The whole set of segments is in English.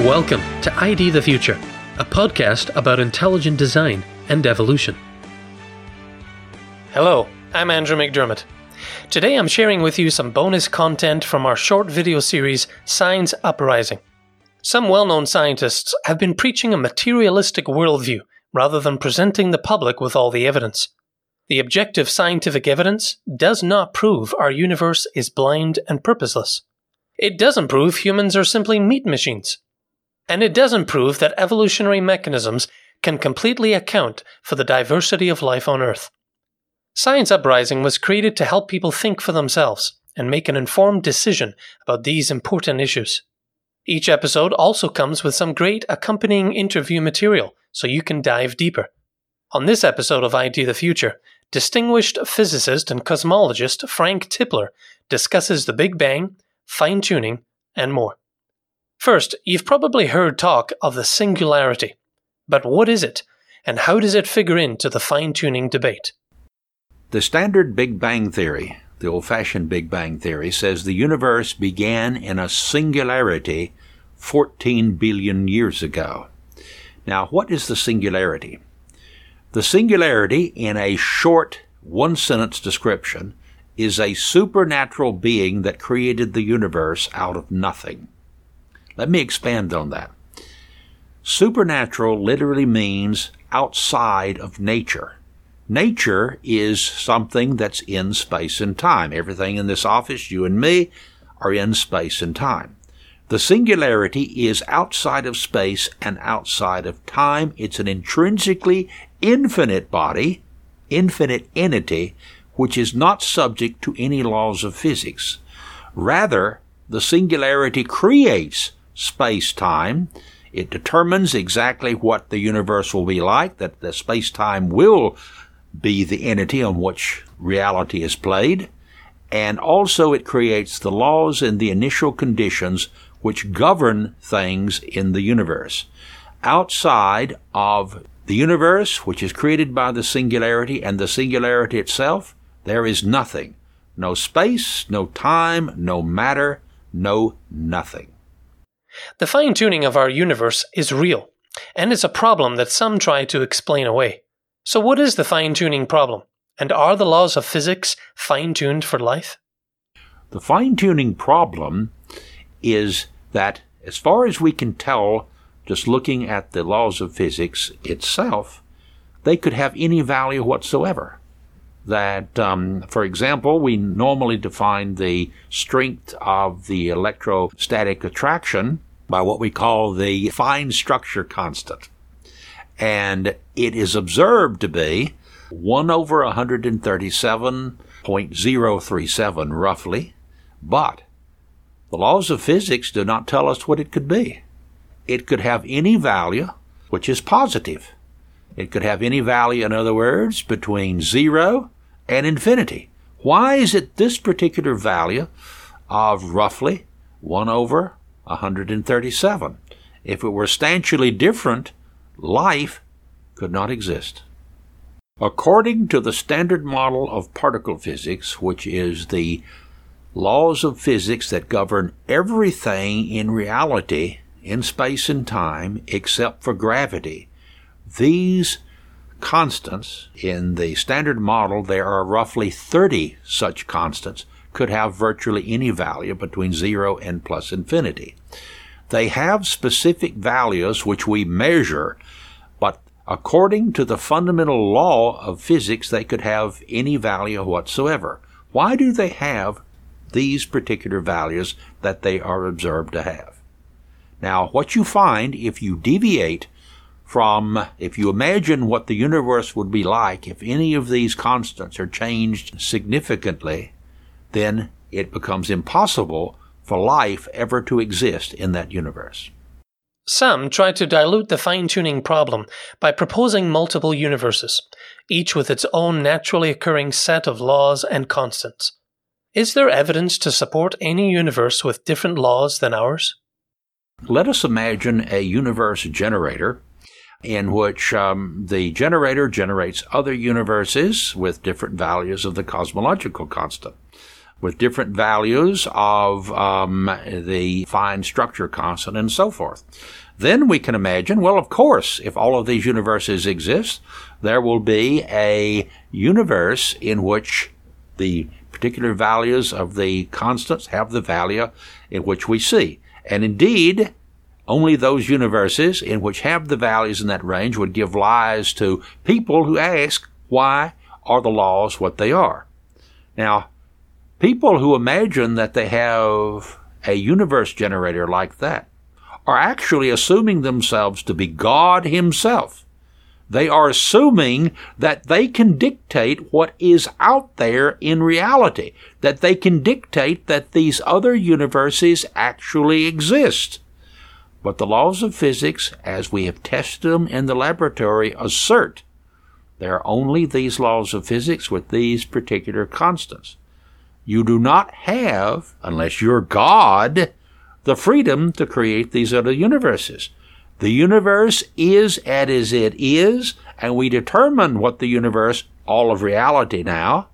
Welcome to ID the Future, a podcast about intelligent design and evolution. Hello, I'm Andrew McDermott. Today I'm sharing with you some bonus content from our short video series, Science Uprising. Some well-known scientists have been preaching a materialistic worldview rather than presenting the public with all the evidence. The objective scientific evidence does not prove our universe is blind and purposeless. It doesn't prove humans are simply meat machines. And it doesn't prove that evolutionary mechanisms can completely account for the diversity of life on Earth. Science Uprising was created to help people think for themselves and make an informed decision about these important issues. Each episode also comes with some great accompanying interview material so you can dive deeper. On this episode of ID the Future, distinguished physicist and cosmologist Frank Tipler discusses the Big Bang, fine-tuning, and more. First, you've probably heard talk of the singularity. But what is it, and how does it figure into the fine-tuning debate? The standard Big Bang theory, the old-fashioned Big Bang theory, says the universe began in a singularity 14 billion years ago. Now, what is the singularity? The singularity, in a short, one-sentence description, is a supernatural being that created the universe out of nothing. Let me expand on that. Supernatural literally means outside of nature. Nature is something that's in space and time. Everything in this office, you and me, are in space and time. The singularity is outside of space and outside of time. It's an intrinsically infinite body, infinite entity, which is not subject to any laws of physics. Rather, the singularity creates space-time. It determines exactly what the universe will be like, that the space-time will be the entity on which reality is played, and also it creates the laws and the initial conditions which govern things in the universe. Outside of the universe, which is created by the singularity and the singularity itself, there is nothing. No space, no time, no matter, no nothing. The fine-tuning of our universe is real, and it's a problem that some try to explain away. So what is the fine-tuning problem? And are the laws of physics fine-tuned for life? The fine-tuning problem is that, as far as we can tell, just looking at the laws of physics itself, they could have any value whatsoever. That, for example, we normally define the strength of the electrostatic attraction by what we call the fine structure constant. And it is observed to be 1 over 137.037 roughly, but the laws of physics do not tell us what it could be. It could have any value which is positive. It could have any value, in other words, between 0 and infinity. Why is it this particular value of roughly 1 over 137? If it were substantially different, life could not exist. According to the standard model of particle physics, which is the laws of physics that govern everything in reality in space and time except for gravity, these constants in the standard model, there are roughly 30 such constants, could have virtually any value between 0 and plus infinity. They have specific values which we measure, but according to the fundamental law of physics, they could have any value whatsoever. Why do they have these particular values that they are observed to have? Now, what you find if you deviate if you imagine what the universe would be like if any of these constants are changed significantly, then it becomes impossible for life ever to exist in that universe. Some try to dilute the fine-tuning problem by proposing multiple universes, each with its own naturally occurring set of laws and constants. Is there evidence to support any universe with different laws than ours? Let us imagine a universe generator in which the generator generates other universes with different values of the cosmological constant. with different values of the fine structure constant and so forth. Then we can imagine, well, of course, if all of these universes exist, there will be a universe in which the particular values of the constants have the value in which we see. And indeed, only those universes in which have the values in that range would give rise to people who ask, why are the laws what they are? Now, people who imagine that they have a universe generator like that are actually assuming themselves to be God himself. They are assuming that they can dictate what is out there in reality, that they can dictate that these other universes actually exist. But the laws of physics, as we have tested them in the laboratory, assert there are only these laws of physics with these particular constants. You do not have, unless you're God, the freedom to create these other universes. The universe is as it is, and we determine what the universe, all of reality now,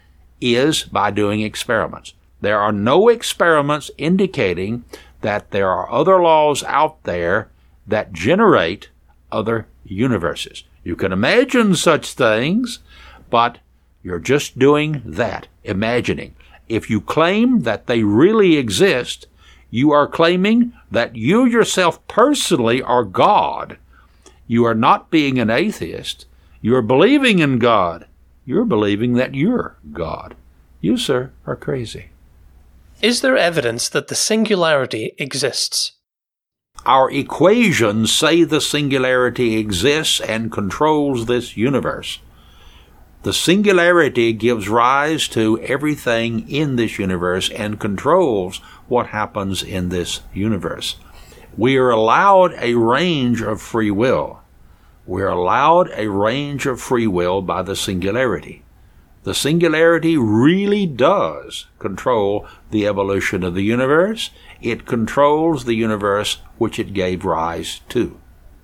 is by doing experiments. There are no experiments indicating that there are other laws out there that generate other universes. You can imagine such things, but you're just doing that, imagining. If you claim that they really exist, you are claiming that you yourself personally are God. You are not being an atheist. You are believing in God. You're believing that you're God. You, sir, are crazy. Is there evidence that the singularity exists? Our equations say the singularity exists and controls this universe. The singularity gives rise to everything in this universe and controls what happens in this universe. We are allowed a range of free will. We are allowed a range of free will by the singularity. The singularity really does control the evolution of the universe. It controls the universe which it gave rise to.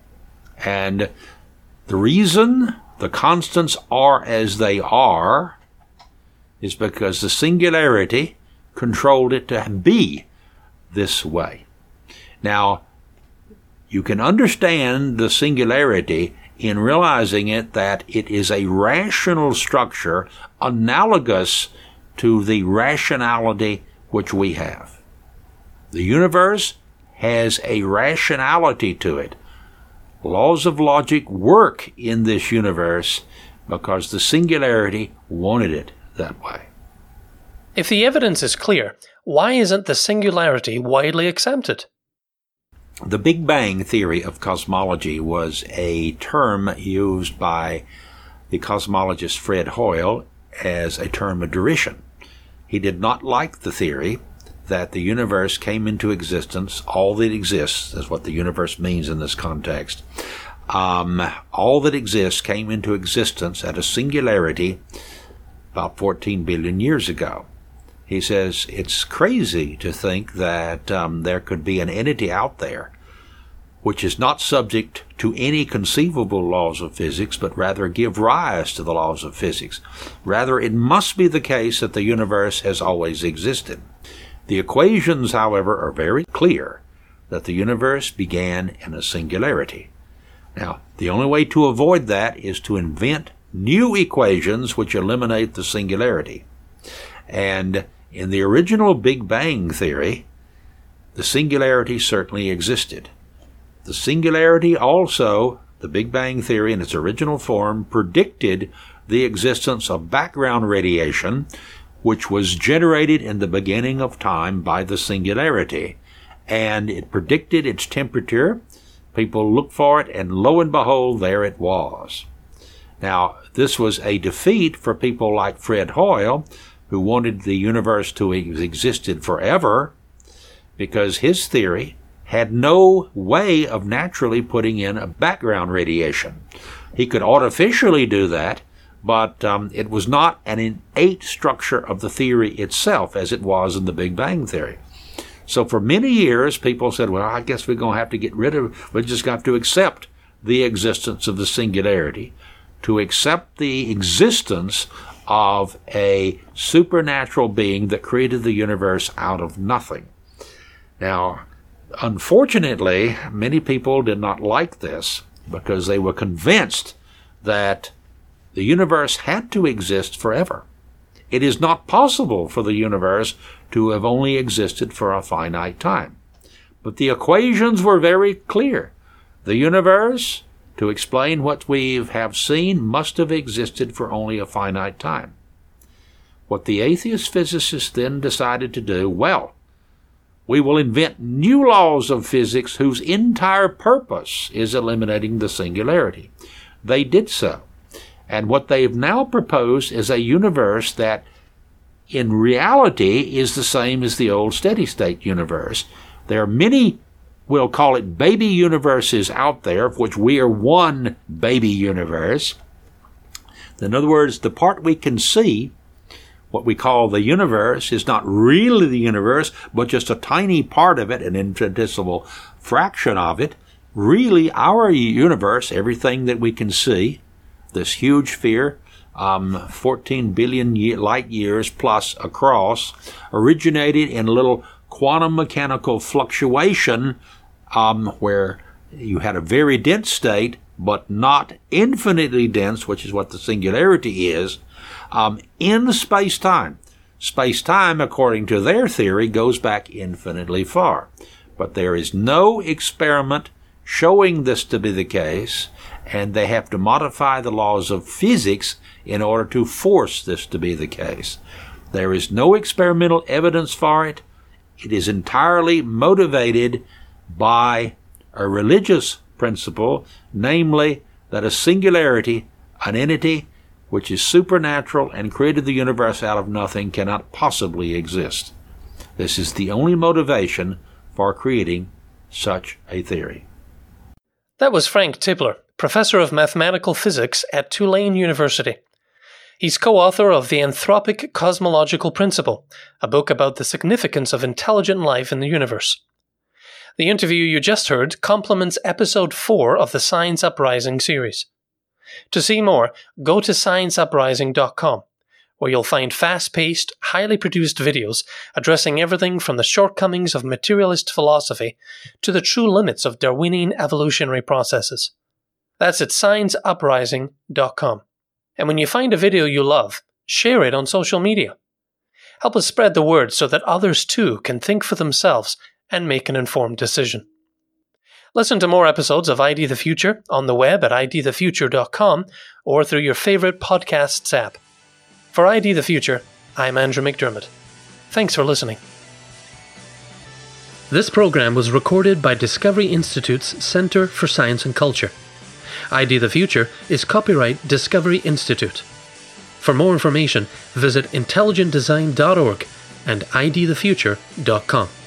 And the reason the constants are as they are is because the singularity controlled it to be this way. Now, you can understand the singularity in realizing that it is a rational structure analogous to the rationality which we have. The universe has a rationality to it. Laws of logic work in this universe because the singularity wanted it that way. If the evidence is clear, why isn't the singularity widely accepted? The Big Bang theory of cosmology was a term used by the cosmologist Fred Hoyle as a term of derision. He did not like the theory that the universe came into existence, all that exists, is what the universe means in this context. All that exists came into existence at a singularity about 14 billion years ago. He says it's crazy to think that there could be an entity out there which is not subject to any conceivable laws of physics, but rather give rise to the laws of physics. Rather, it must be the case that the universe has always existed. The equations, however, are very clear that the universe began in a singularity. Now, the only way to avoid that is to invent new equations which eliminate the singularity. And in the original Big Bang theory, the singularity certainly existed. The singularity also, the Big Bang theory in its original form, predicted the existence of background radiation, which was generated in the beginning of time by the singularity. And it predicted its temperature. People looked for it, and lo and behold, there it was. Now, this was a defeat for people like Fred Hoyle, who wanted the universe to have existed forever, because his theory had no way of naturally putting in a background radiation. He could artificially do that, but it was not an innate structure of the theory itself as it was in the Big Bang theory. So for many years, people said, well, I guess we're going to have to get rid of it. We just got to accept the existence of the singularity, to accept the existence of a supernatural being that created the universe out of nothing. Now, unfortunately, many people did not like this because they were convinced that the universe had to exist forever. It is not possible for the universe to have only existed for a finite time. But the equations were very clear. The universe, to explain what we have seen, must have existed for only a finite time. What the atheist physicists then decided to do, well, we will invent new laws of physics whose entire purpose is eliminating the singularity. They did so. And what they've now proposed is a universe that in reality is the same as the old steady-state universe. There are many, we'll call it baby universes out there, of which we are one baby universe. In other words, the part we can see, what we call the universe, is not really the universe, but just a tiny part of it, an infinitesimal fraction of it. Really, our universe, everything that we can see, this huge sphere, 14 billion light years plus across, originated in a little quantum mechanical fluctuation where you had a very dense state, but not infinitely dense, which is what the singularity is, in space-time. Space-time, according to their theory, goes back infinitely far. But there is no experiment showing this to be the case, and they have to modify the laws of physics in order to force this to be the case. There is no experimental evidence for it. It is entirely motivated by a religious principle, namely that a singularity, an entity which is supernatural and created the universe out of nothing, cannot possibly exist. This is the only motivation for creating such a theory. That was Frank Tipler, professor of mathematical physics at Tulane University. He's co-author of The Anthropic Cosmological Principle, a book about the significance of intelligent life in the universe. The interview you just heard complements episode 4 of the Science Uprising series. To see more, go to scienceuprising.com, where you'll find fast-paced, highly produced videos addressing everything from the shortcomings of materialist philosophy to the true limits of Darwinian evolutionary processes. That's at scienceuprising.com. And when you find a video you love, share it on social media. Help us spread the word so that others too can think for themselves and make an informed decision. Listen to more episodes of ID the Future on the web at idthefuture.com or through your favorite podcasts app. For ID the Future, I'm Andrew McDermott. Thanks for listening. This program was recorded by Discovery Institute's Center for Science and Culture. ID the Future is copyright Discovery Institute. For more information, visit intelligentdesign.org and idthefuture.com.